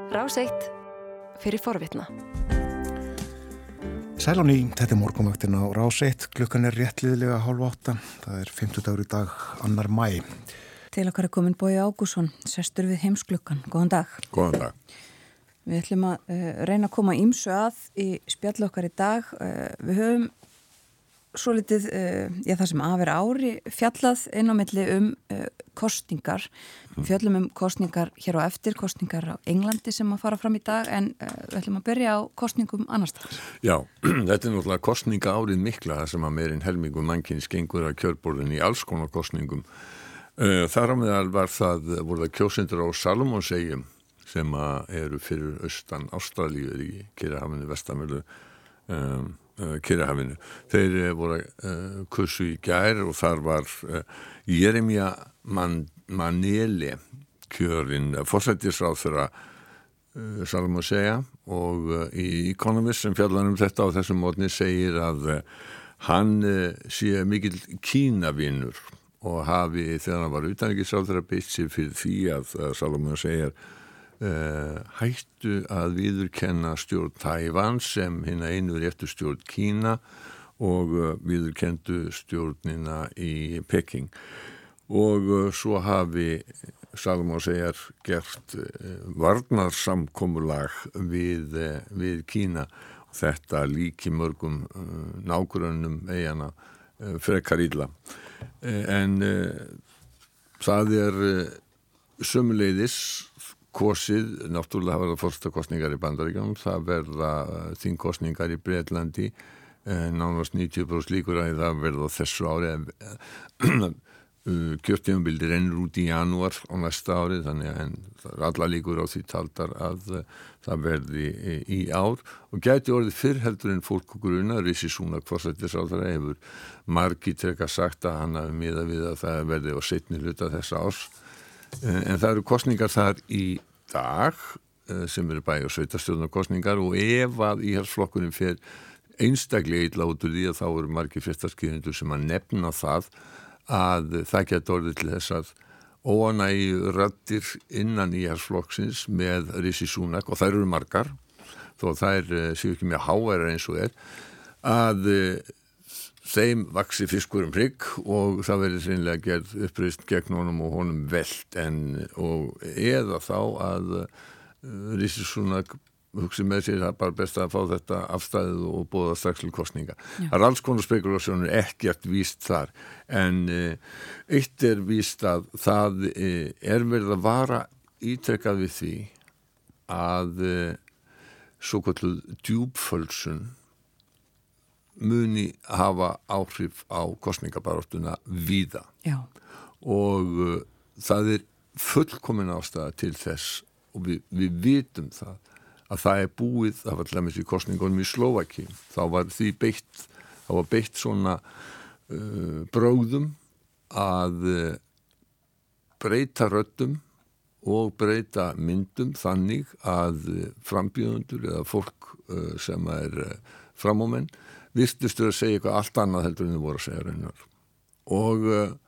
Rás 1 fyrir forvitna. Sæl á ný, þetta morgunvaktin á Rás 1, klukkan réttliðlega 7:30, það 50 í dag, 2. maí. Til okkar komin Bogi Ágússon, sestur við Heimsklukkan. Góðan dag. Góðan dag. Við ætlum að reyna að koma ýmsu að í spjalli okkar í dag. Við höfum svolítið, það sem afir ári, fjallað inn á milli kostningar. Fjallum kostningar hér á eftir, kostningar á Englandi sem að fara fram í dag, en við ætlum að byrja á kostningum annars staðar. Já, þetta náttúrulega kostninga árið mikla, það sem að meirinn helmingu mannkynns gengur að kjörborðin í alls konar kostningum. Þar á meðal voru það kjósendur á Salomonseyjum sem eru fyrir austan Ástralíu í Kyrrahafinu, vestanverðu Kyrrahafinu. Þeir voru kursu í gær og þar var Jeremia Manele kjörinn forsætisráðherra Salomonseyja og í Economist sem fjallar þetta á þessum mótni segir að hann sé mikill Kínavinur og hafi þegar hann var utanríkisráðherra beitt sig fyrir því að Salomonseyja hættu að viðurkenna stjórn Tævan sem hina einu réttu stjórn Kína og viðurkendu stjórnina í Peking. Og svo hafi Salomonseyjar gert varnarsamkomulag við Kína og þetta líki mörgum nágrönnum eyjana frekar illa. En það sömuleiðis kosið, náttúrulega hafa það forsetakosningar í Bandaríkjunum, það verða þingkosningar í Bretlandi, nánast 90% líkur að það verða þessu ári. Kjörtímabildi rennur út í janúar á næsta ári, þannig að alla líkur á því taldar að það verði í ár og gæti orðið fyrr heldur en fólk gruna. Rishi Sunak forsætisráðherra hefur margítrekað sagt að hann hafi miðað við að það verði á seinni hluta þessa árs. En það eru kosningar þar í dag sem eru bæði og sveitarstjórnarkosningar og ef að íhaldsflokkurinn fer einstaklega illa út úr því að þá eru margir fréttaskýrendur sem að nefna það að það geti orðið til þess að óánægju raddir innan íhaldsflokksins með Rishi Sunak og þær eru margar þó þær séu ekki mjög háværar eins og að þeim vaxi fiskur hrygg og það verið seinlega gerð uppreist gegn honum og honum velt eða þá að Rishi Sunak hugsi með sér það bara best að fá þetta afstæðið og boða strax til kosninga. Það alls konar spekulationur ekkert víst þar en eitt víst að það verið að vara ítrekkað við því að svo kalluð djúpfölsun muni hafa áhrif á kosningabaráttuna víða. Já. Og það fullkomin ástæða til þess og við vitum það að það búið, það var til dæmis í kosningunum í Slóvakíu, þá var beitt svona bróðum að breyta röddum og breyta myndum þannig að frambjóðendur eða fólk sem framómenn virtustu að segja eitthvað allt annað heldur en þau voru að segja raunar. Og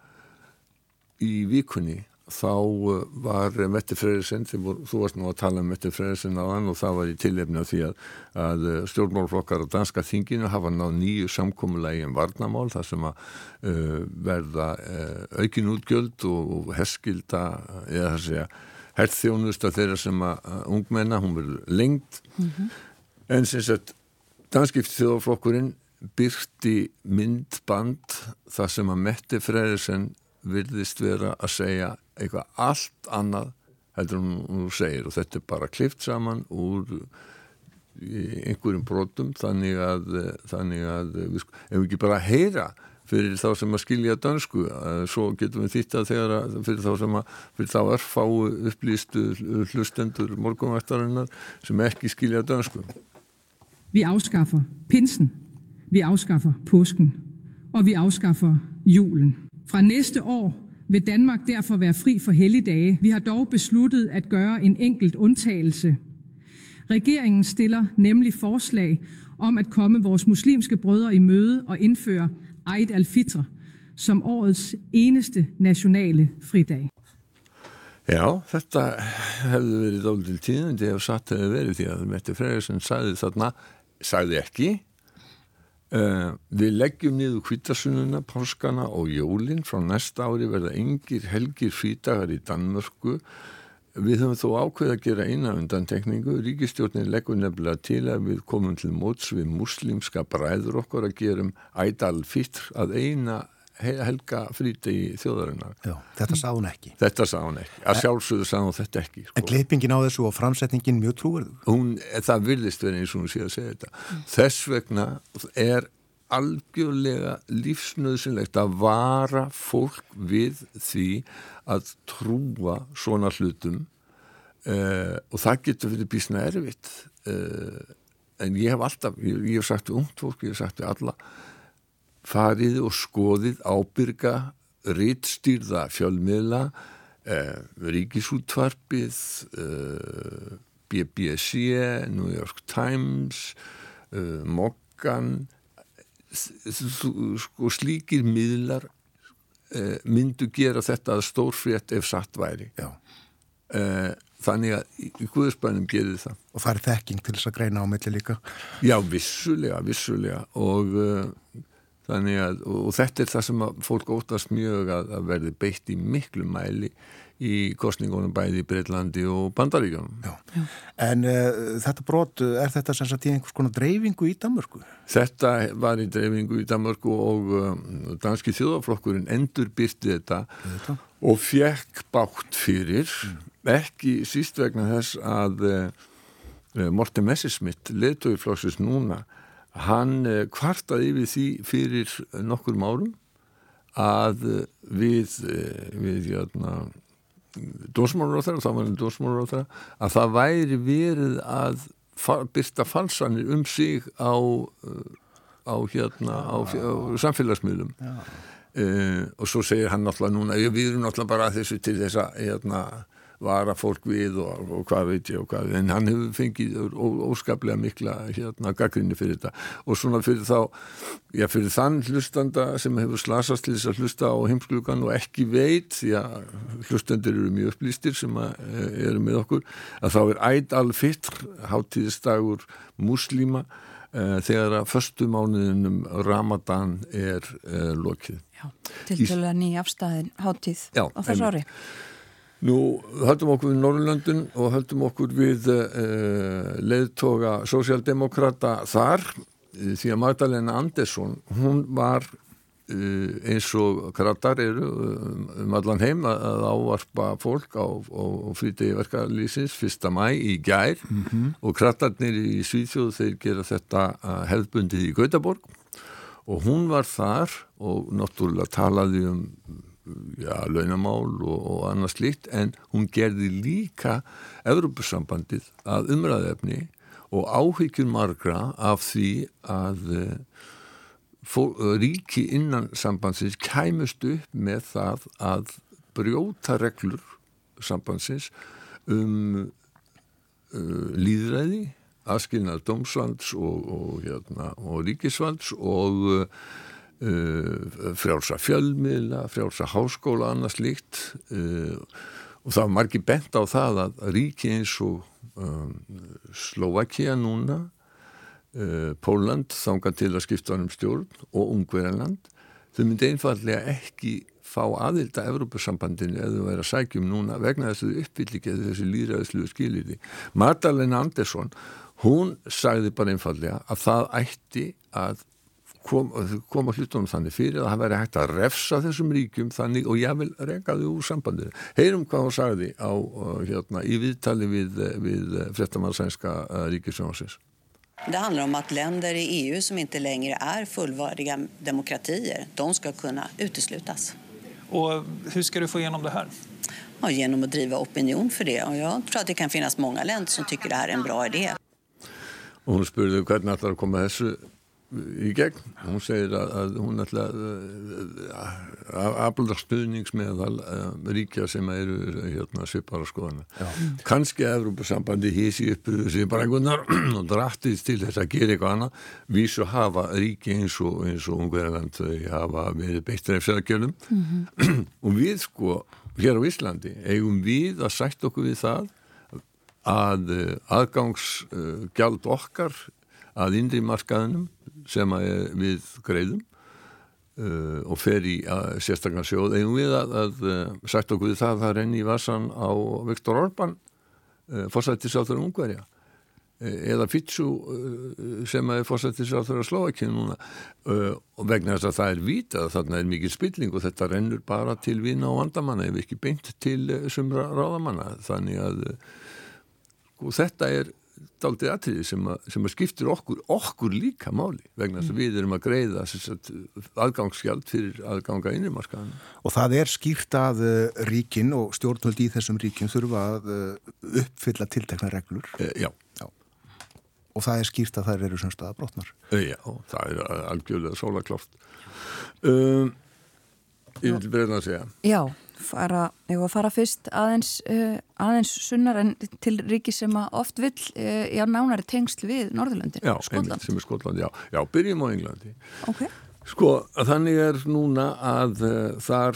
í vikunni þá var Mette Frederiksen, þú varst nú að tala Mette Frederiksen áðan og það var í tilefni af því að stjórnmálaflokkar á danska þinginu hafa náð nýju samkomulagi varnarmál þar sem að verða aukin útgjöld og herskylda eða það segja herþjónusta þeirra sem að ungmenna, hún verður lengd. En sem sagt danski þjóðarflokkurinn birti myndband þar sem að Mette Frederiksen virðist vera að segja eitthvað allt annað heldur hún segir og þetta bara klift saman úr einhverjum brotum þannig að við ef við ekki bara heyra fyrir þá sem að skilja dönsku svo getum við þýtt að fyrir þá örfáu upplýstu hlustendur morgunvaktarinnar sem ekki skilja dönsku. Vi afskaffer pinsen, vi afskaffer påsken, og vi afskaffer julen. Fra næste år vil Danmark derfor være fri for helligdage. Vi har dog besluttet at gøre en enkelt undtagelse. Regeringen stiller nemlig forslag om at komme vores muslimske brødre i møde og indføre Eid al-Fitr som årets eneste nationale fridag. Já, þetta hefði verið dálítil tíðindi ef satt hefði verið því að Mette Frederiksen sagði ekki við leggjum niður hvítasununa, páskana og jólin frá næsta ári verða engir helgir frídagar í Danmörku. Við höfum þó ákveð að gera eina undantekningu. Ríkisstjórnin leggur nefnilega til að við komum til móts við muslimska bræður okkar að gerum Eid al-Fitr að eina helga frídegi þjóðarinnar. Já, þetta sagði hún ekki. Þetta sagði hún ekki. Að sjálfsögðu sagði hún þetta ekki. Sko. En klippingin á þessu og framsetningin mjög trúverðug. Það virðist verið eins og hún sé að segja þetta. Þess vegna er algjörlega lífsnauðsynlegt að vara fólk við því að trúa svona hlutum og það getur verið býsna erfitt. En ég hef alltaf, ég hef sagt við ungt fólk, ég hef sagt við alla, farið og skoðið ábyrga ritstýrða fjölmiðla, Ríkisútvarpið, BBC, New York Times, Moggan, sko slíkir miðlar myndu gera þetta að stórfrétt ef satt væri. Já. Þannig að í Guðsbænum gerir það. Og það er þekking til þess að greina á milli líka. Já, vissulega og þannig að, og þetta er það sem að fólk óttast mjög að verði beitt í miklu mæli í kosningunum bæði í Breitlandi og Bandaríkjunum. Já. En þetta brot, er þetta sem sagt í einhvers konar dreifingu í Danmörku? Þetta var í dreifingu í Danmörku og danski þjóðarflokkurinn endurbirti þetta og fékk bátt fyrir, ekki síst vegna þess að Morten Messerschmidt, leiðtogaflokksins núna, hann kvartaði yfir því fyrir nokkurum árum að við dómsmálaráðherra, þá var hann dómsmálaráðherra, að það væri verið að birta falsanir sig á samfélagsmiðlum. Og svo segir hann náttúrulega núna, við erum náttúrulega bara að þessu til þess að vara fólk við og hvað veit ég og hvað, en hann hefur fengið óskaplega mikla gagnrýni fyrir þetta og svona fyrir fyrir þann hlustanda sem hefur slasast til þess að hlusta á heimsklukkan og ekki veit, því að hlustendur eru mjög upplýstir sem eru með okkur, að þá er Eid al-Fitr, hátíðisdagur múslíma, þegar að föstu mánuðinum Ramadan er lokið. Já, tiltölulega ný afstæðin hátíð á þessu ári. Nú höldum okkur við Norðurlöndin og höldum okkur við leiðtoga sósíaldemókrata þar, því að Magdalena Andersson, hún var eins og kratar eru allan heim að ávarpa fólk á frídegi verkalýðsins 1. maí í gær og kratarnir í Svíþjóð, þeir gera þetta hefðbundið í Gautaborg og hún var þar og náttúrulega talaði launamál og annað slíkt, en hún gerði líka Evrópusambandið að umræðefni og áhyggjur margra af því að ríki innan sambandsins kæmust upp með það að brjóta reglur sambandsins lýðræði, aðskilnað dómsvalds og ríkisvalds og frjálsa fjölmiðla, frjálsa háskóla, annað slíkt og það var margir bent á það að ríki eins og Slóvakía núna, Pólland þangað til að skipta um stjórn og Ungverjaland, þau myndi einfallega ekki fá aðild að Evrópusambandinu eða vera sækjum núna vegna þess að þau uppfylli ekki þessi lýðræðislegu skilyrði. Magdalena Andersson, hún sagði bara einfallega að það ætti að koma hlutunum þannig fyrir að það væri hægt að refsa þessum ríkjum þannig og ég vil reka þau úr sambandinu. Heyrum hvað hún sagði í viðtali við fréttamann sænska ríkisjónvarpsins. Det handlar om att länder i EU som inte längre är fullvärdiga demokratier, de ska kunna uteslutas. Och hur ska du få igenom det här? Ja, genom att driva opinion för det. Och jag tror att det kan finnas många länder som tycker det här är en bra idé. Og hún spurði hvernig ætlar að koma þessu í gegn. Hún segir að hún ætla að afla stuðnings með ríkja sem eru svipara skoðana. Kannski Evrópusambandi hísi upp sig bara einhvernar og drattist til þess að gera eitthvað annað. Vísu hafa ríki eins og Ungverjaland hafa verið beitt refsiaðgerðum og við hér á Íslandi eigum við að sætta okkur við það að aðgangsgjald okkar að innri markaðinum sem við greiðum og fer í sérstakann sjóð, eigum við að sætta okkur við það renni í vasan á Viktor Orbán, forsætisráðherra Ungverja, eða Fico sem forsætisráðherra Slóvakíu núna, og vegna þess að það vitað að þarna mikil spilling og þetta rennur bara til vina og vandamanna ef ekki beint til sumra ráðamanna, þannig að þetta dálítið atriði sem að skiptir okkur líka máli vegna þess að við erum að greiða aðgangsgjald fyrir aðganga innrimarkaðan. Og það skýrt að ríkin og stjórnvöld í þessum ríkin þurfa að uppfylla tiltekna reglur. Já. Og það skýrt að þær eru sem staða brotnar. Já, það algjörlega sólaklárt. Ég vil breyna að segja. Já, ég var að fara fyrst aðeins sunnar en til ríki sem oft vill nánari tengsl við Norðurlöndin, Skotland. Já, sem Skotland, já. Já, byrjum á Englandi. Ok. Þannig núna að þar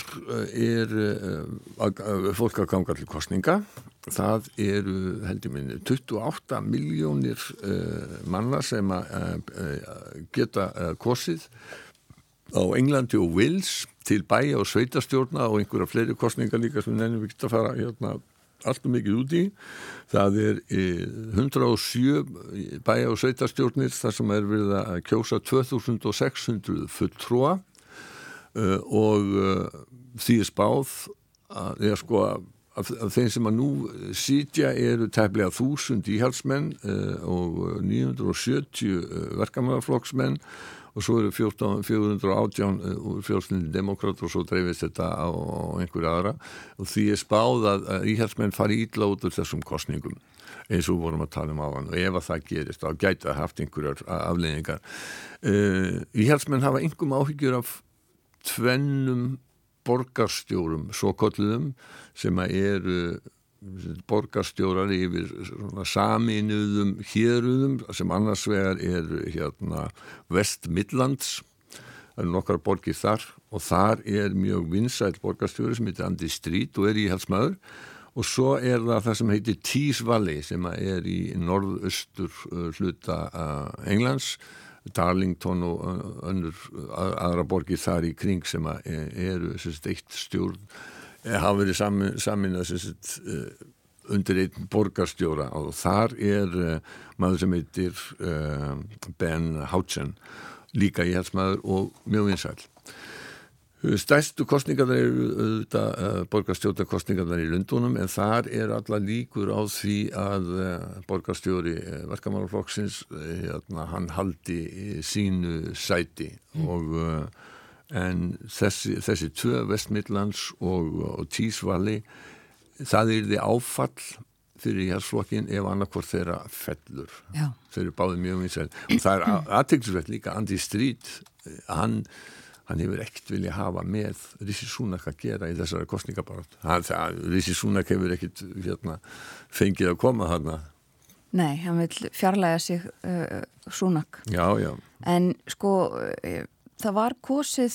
fólk að ganga til kosninga. Það held ég minni, 28 milljónir manna sem geta kosið á Englandi og Wales til bæja og sveitarstjórna og einhverja fleiri kosningar líka sem nefnum við geta að fara alltaf mikið út í. Það 107 bæja og sveitarstjórnir þar sem verið að kjósa 2600 fulltrúa og því spáð af þeim sem að nú sitja eru tæplega 1000 íhaldsmenn og 970 verkamannaflokksmenn og svo eru 418 úr frjálslyndi demókratar og svo dreifist þetta á einhverja aðra og því spáð að íhaldsmenn fari illa út úr þessum kosningum eins og vorum að tala áðan og ef að það gerist þá gæti það haft einhverjar afleiðingar. Íhaldsmenn hafa einhverjum áhyggjur af tvennum borgarstjórum, svokölluðum, sem eru borgarstjórar yfir saminuðum héruðum sem annars vegar West Midlands, það nokkrar borgir þar og þar mjög vinsæll borgarstjóri sem heitir Andy Street og íhaldsmaður og svo það sem heitir Tees Valley sem í norðaustur hluta Englands, Darlington og aðra borgir þar í kring sem eru eitt stjórn hafa verið saminað undir einn borgarstjóra og þar maður sem heitir Ben Houchen líka íhaldsmaður og mjög vinsæll. Stærstu kosningarnar eru borgarstjórnarkosningarnar í Lundúnum en þar allar líkur á því að borgarstjóri verkamannaflokksins hann haldi sínu sæti og en þessi tvö West Midlands og Tees Valley það yrði áfall fyrir íhaldsflokkin ef annarkvort þeirra fellur. Já. Þeir eru báðir mjög vinsæl og það athyglisvert líka Andy Street hann hefur ekkert vilja hafa með Rishi Sunak að gera í þessari kosningabarátt. Rishi Sunak hefur ekkert fengið að koma þarna. Nei, hann vil fjarlæga sig Sunak. Já, já. En það var kosið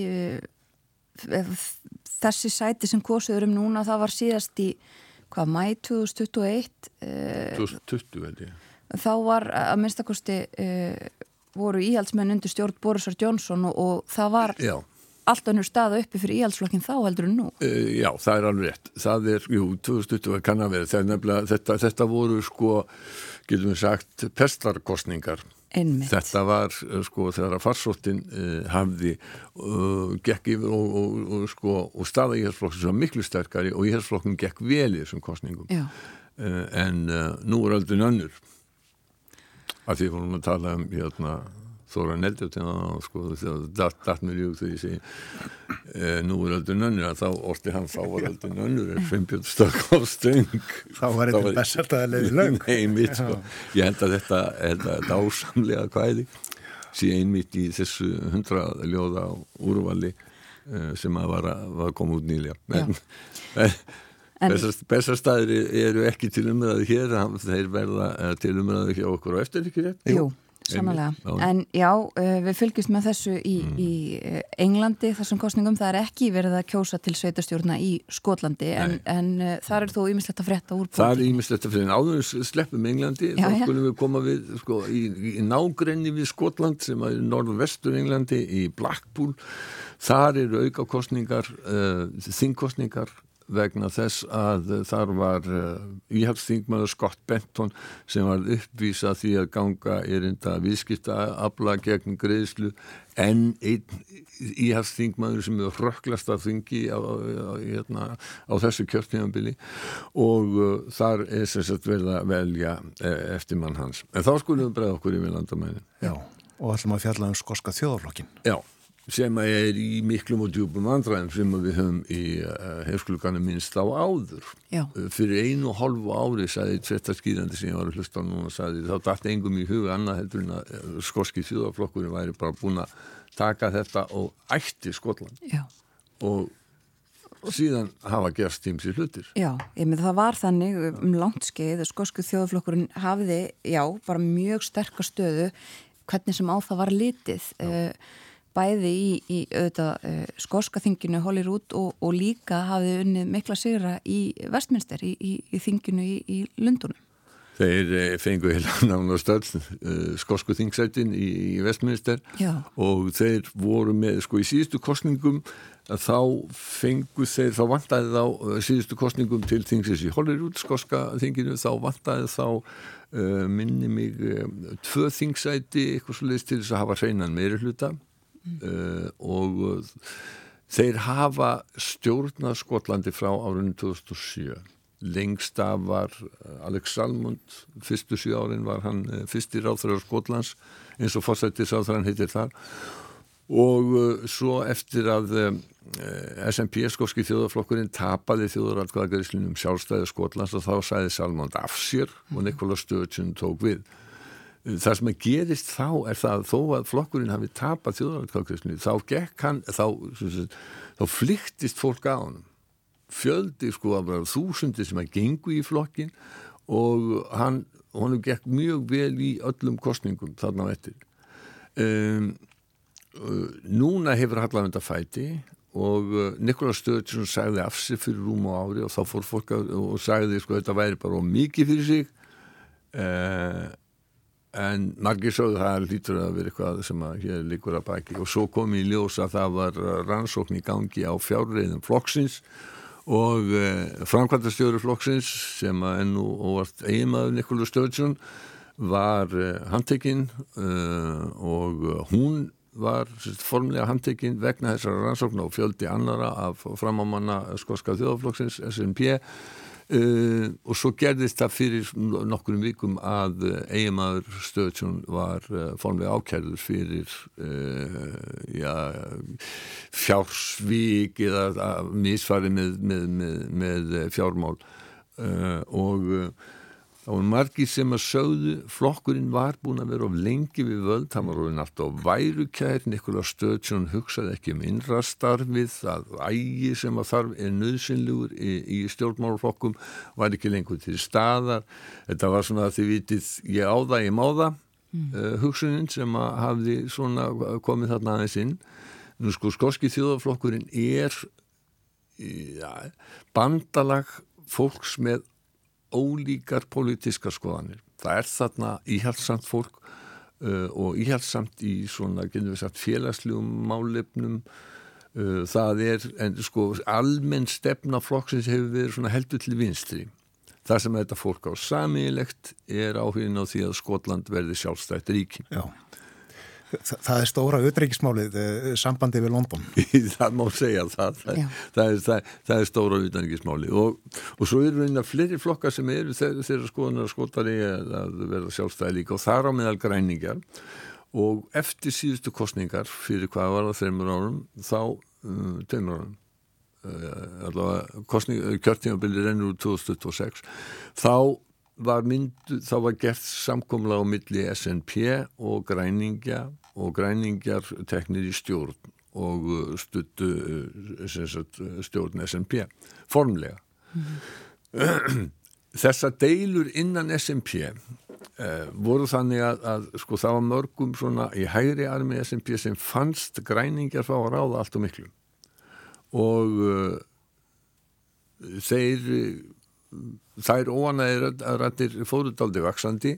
þessi sæti sem kosið núna, það var síðast í maí 2021 2020 held ég. Þá var að minnstakosti voru íhaldsmenn undir stjórn Borisar Johnson og það var allt önnur staða uppi fyrir íhaldsflokkin þá heldur en nú. Já, það alveg rétt. Það 2020 kann að vera. Þetta voru getum við sagt, pestarkosningar. Einmitt. Þetta var þegar að farsóttin hafði gekk yfir og staða íhaldsflokksins var miklu sterkari og íhaldsflokkum gekk vel í þessum kosningum. Já. En nú öldin önnur. Að því vorum að tala Þóra Neldjóttina datt mér í þegar ég segi nú öldin önnur að þá orti hann þá var öldin önnur Sveinbjörn Stakov Stöng þá var eitthvað bessaltaðarlega löng. Nei, mitt ég held að þetta ásamlega kvæði sé einmitt í þessu 100 ljóða úrvali sem var koma út nýlega Bessarstaðir eru ekki til umræðu hér þeir verða til umræðu hjá okkur og eftir ekki rétt? Jú, sannlega. En já, við fylgjumst með þessu í Englandi, þessum kosningum, það er ekki verið að kjósa til sveitarstjórna í Skotlandi, en þar er þó ýmislegt að frétta úr pólitíkinni. Það er ýmislegt að frétta, áður sleppum Englandi, þá skulum við koma við sko, í nágrenni við Skotland sem er norðvestur Englandi í Blackpool. Þar eru aukakosningar, þingkosningar vegna þess að þar var íhaldsþingmaður Scott Benton sem var uppvísa því að ganga erinda viðskiptaafla gegn greiðslu en einn íhaldsþingmaður sem er hrökklast að þingi á þessu kjörtímabili og þar er sem sagt verið að velja eftir mann hans. En þá skulum við bregða okkur yfir landamærin. Já, og ætlum að fjalla skoska þjóðarflokkin. Já. Sem er í miklum og djúpum vandræðum sem við höfum í heimsklukanum minnst á áður. Já. Fyrir 1,5 ári sagði fréttaskýrandi sem ég var að hlusta á núna sagði þá datt engum í huga annað heldur en að skoski þjóðarflokkurinn væri bara búin að taka þetta og ætti Skotland. Já. Og síðan hafa gerst ýmsir hlutir. Já, það var þannig langt skeið að skosku þjóðarflokkurinn hafiði, bara mjög sterka stöðu hvernig sem á það var litið. Bæði í auðvitað skoska þinginu Holyrood og líka hafði unnið mikla sigra í Westminster í þinginu í Lundunum. Þeir fengu heila nánast öll skosku þingsætin í Westminster. Já. Og þeir voru með, í síðustu kosningum þá vantaði þá síðustu kosningum til þingsins í Holyrood, skoska þinginu, þá vantaði þá minni mig 2 þingsæti, eitthvað svoleiðis til þess að hafa hreinan meirihluta. Og þeir hafa stjórnað Skotlandi frá árinu 2007. Lengst af var Alex Salmond, fyrstu 7 árin var hann fyrsti ráðherra Skotlands eins og forsætisráðherrann heitir þar og svo eftir að SNP, skoski þjóðarflokkurinn, tapaði þjóðaratkvæðagreiðslunni sjálfstæði Skotlands og þá sagði Salmond af sér og Nicola Sturgeon tók við. Það sem að gerist þá er það að þó að flokkurinn hafi tapað þjóðaratkvæðagreiðslunni þá flyktist fólk á honum. Fjöldi af þúsundir sem að gengu í flokkin og honum gekk mjög vel í öllum kosningum þarna á eftir. Núna hefur hallavenda fæti og Nicola Sturgeon sagði af sig fyrir rúmu ári og þá fór fólk og sagði þetta væri bara mikið fyrir sig. En margir sögðu það lítur að vera eitthvað sem að hér liggur að baki og svo kom í ljós að það var rannsókn í gangi á fjárreiðum flokksins og framkvæmdastjóri flokksins sem að nú óvart eiginmaður Nicola Sturgeon var handtekinn og hún var formlega handtekinn vegna þessara rannsókna og fjöldi annara af framámanna skoska þjóðarflokksins SNP og svo gerðist það fyrir nokkrum vikum að eiginmaður Sturgeon var formlega ákærður fyrir fjársvík eða misfari með fjármál og það voru margir sem að sögðu flokkurinn var búin að vera of lengi við völd, hann var orðinn alltaf værukær. Nicola Sturgeon hugsaði ekki innra starfið, að ægi sem að þarf nauðsynlegur í stjórnmálaflokkum var ekki lengur til staðar. Þetta var svona að þið vitið ég á það, ég má það hugsunin sem að hafði svona komið þarna aðeins inn. Nú skoski þjóðarflokkurinn er bandalag fólks með ólíkar pólitískar skoðanir. Það er þarna íhaldsamt fólk og íhaldsamt í svona, getum við sagt, félagslegum málefnum. Það er, almenn stefna flokksins hefur verið svona heldur til vinstri. Það sem þetta fólk á sameiginlegt er áhugin á því að Skotland verði sjálfstætt ríki. Já. Það er stóra utanríkismálið, sambandi við London. Það má segja það. Það er stóra utanríkismálið. Og svo eru einnig fleiri flokkar sem eru þeirra skoðunar skotari að verða sjálfstæði líka og þar á meðal græningjar. Og eftir síðustu kosningar, fyrir hvað var það 3 árum, þá 2 árum, allavega kjörtímabili rennur úr 2026, þá var gert samkomulag á milli SNP og græningjar teknir í stjórn og stuttu stjórn SNP formlega. Þessar deilur innan SNP voru þannig að sko það var mörgum svona í hægri armi SNP sem fannst græningjar fá að ráða allt og miklu og þær óanægir rættir fóru dálítið vaxandi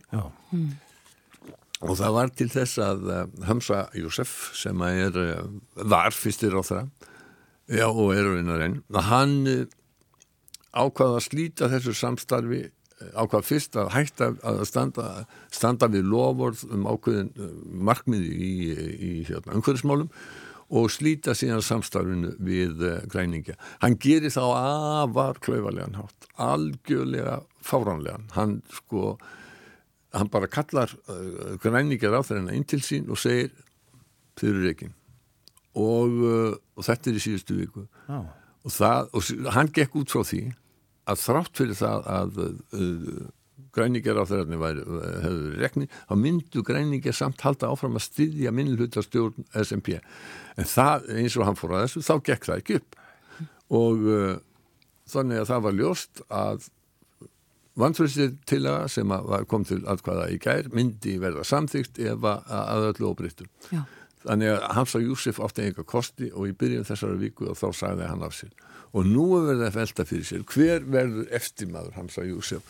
og það var til þess að Hamza Youssef sem var fyrstir ráðherra og raunar enn hann ákvað að slíta þessu samstarfi ákvað fyrst að hætta að standa við loforð ákveðin markmiði í umhverfismálum og slíta síðan samstarfinu við græningja. Hann gerir þá afar klaufalegan hátt, algjörlega fáránlegan. Hann bara kallar græningjar á þeirra inn til sín og segir þið eru rekin og þetta í síðustu viku og hann gekk út frá því að þrátt fyrir það að græningjar á þeirra hefðu rekni, þá myndu græningjar samt halda áfram að styðja minnihlutastjórn SNP. En það, eins og hann fór að þessu, þá gekk það ekki upp. Og þannig að það var ljóst að vantrauststillaga sem kom til atkvæða í gær myndi verða samþykkt ef að öllu óbreyttu. Þannig að Hamza Youssef átti enga kosti og í byrjun þessara viku og þá sagði hann af sér. Og nú verður það velta fyrir sér. Hver verður eftirmaður Hamza Youssef?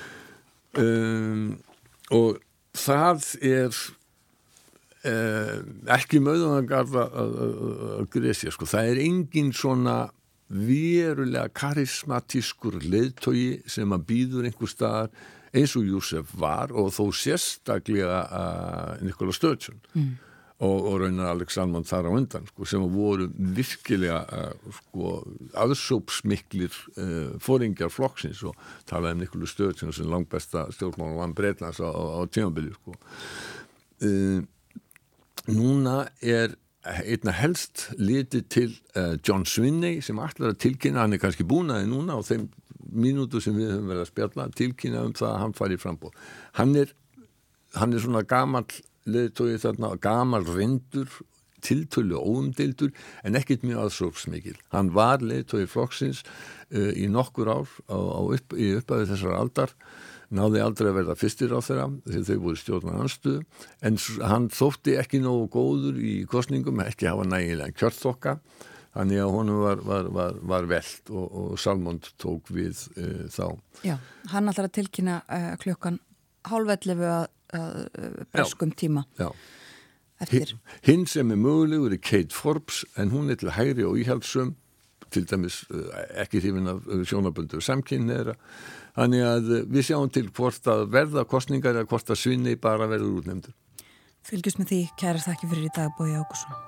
Og það ekki möðunargarð að gresja. Sko. Það engin svona verulega karismatískur leiðtogi sem að býður einhver staðar eins og Youssef var og þó sérstaklega Nikola Sturgeon. Og raunar Alex Salmond þar á undan sem voru virkilega aðsópsmiklir foringjar flokksins og talaði Nikola Sturgeon sem langbesta stjórnmálamann Bretlands á tímabili Núna einna helst litið til John Swinney sem ætlar að tilkynna, hann kannski búnaði núna á þeim mínútu sem við höfum verið að spjalla, tilkynna það að hann fari í framboð. Hann er svona gamall leiðtogi þarna, gamal reyndur, tiltölu óumdeildur, en ekkert mjög aðsóknsmikil. Hann var leiðtogi flokksins í nokkur ár í upphafi þessar aldar, náði aldrei að verða fyrstir á þeirra, því þau voru stjórnarandstöðu, en hann þótti ekki nógu góður í kosningum, ekki hafa nægilega kjörþokka, þannig að honum var velt og Salmond tók við þá. Já, hann ætlar að tilkynna klukkan 10:30 að breskum tíma eftir. Hinn sem mögulegur Kate Forbes en hún til hægri og íhaldssöm til dæmis ekki hrifin af sjónaböldu samkynhneigðra. Þannig að við sjáum til hvort að verða kosningar eða hvort að Swinney bara verður útnefndur. Fylgjumst með því, kærar þakki fyrir í dag, Bogi Ágússon.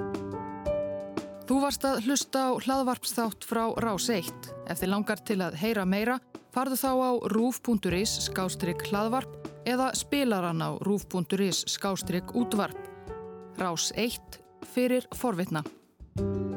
Þú varst að hlusta á hlaðvarpsþátt frá Rás 1. Ef þið langar til að heyra meira, farðu þá á ruf.is/hlaðvarp eða spilaran á ruf.is/útvarp. Rás 1 fyrir forvitna.